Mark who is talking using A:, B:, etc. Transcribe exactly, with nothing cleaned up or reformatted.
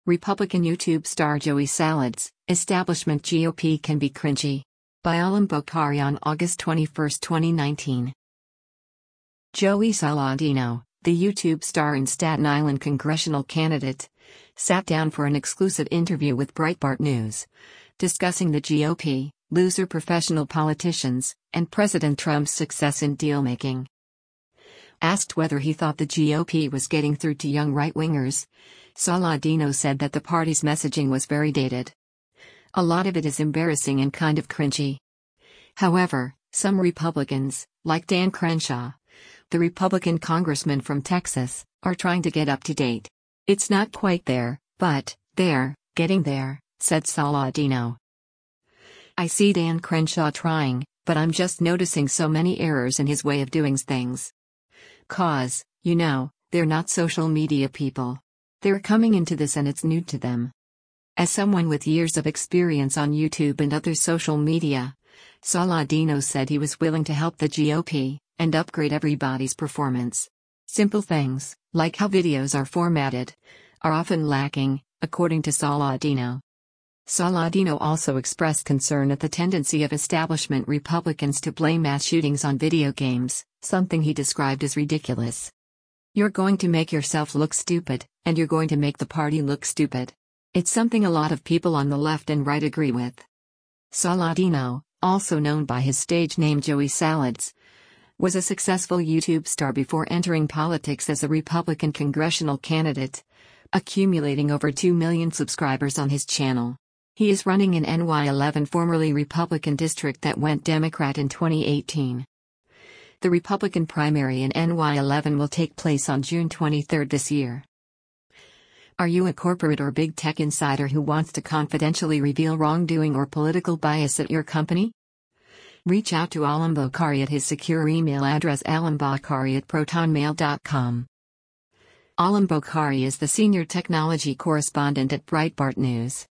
A: Republican YouTube star Joey Salads, Establishment G O P Can Be Cringy. By Alam Bokhari on August twenty-first, twenty nineteen. Joey Saladino, the YouTube star and Staten Island congressional candidate, sat down for an exclusive interview with Breitbart News, discussing the G O P, loser professional politicians, and President Trump's success in deal-making. Asked whether he thought the G O P was getting through to young right-wingers, Saladino said that the party's messaging was very dated. A lot of it is embarrassing and kind of cringy. However, some Republicans, like Dan Crenshaw, the Republican congressman from Texas, are trying to get up to date. It's not quite there, but they're getting there, said Saladino. I see Dan Crenshaw trying, but I'm just noticing so many errors in his way of doing things. Cause, you know, they're not social media people. They're coming into this and it's new to them. As someone with years of experience on YouTube and other social media, Saladino said he was willing to help the G O P and upgrade everybody's performance. Simple things, like how videos are formatted, are often lacking, according to Saladino. Saladino also expressed concern at the tendency of establishment Republicans to blame mass shootings on video games, something he described as ridiculous. You're going to make yourself look stupid, and you're going to make the party look stupid. It's something a lot of people on the left and right agree with. Saladino, also known by his stage name Joey Salads, was a successful YouTube star before entering politics as a Republican congressional candidate, accumulating over two million subscribers on his channel. He is running in N Y eleven, formerly Republican district that went Democrat in twenty eighteen. The Republican primary in N Y eleven will take place on June twenty-third this year. Are you a corporate or big tech insider who wants to confidentially reveal wrongdoing or political bias at your company? Reach out to Alam Bokhari at his secure email address alambokhari at protonmail dot com. Alam Bokhari is the senior technology correspondent at Breitbart News.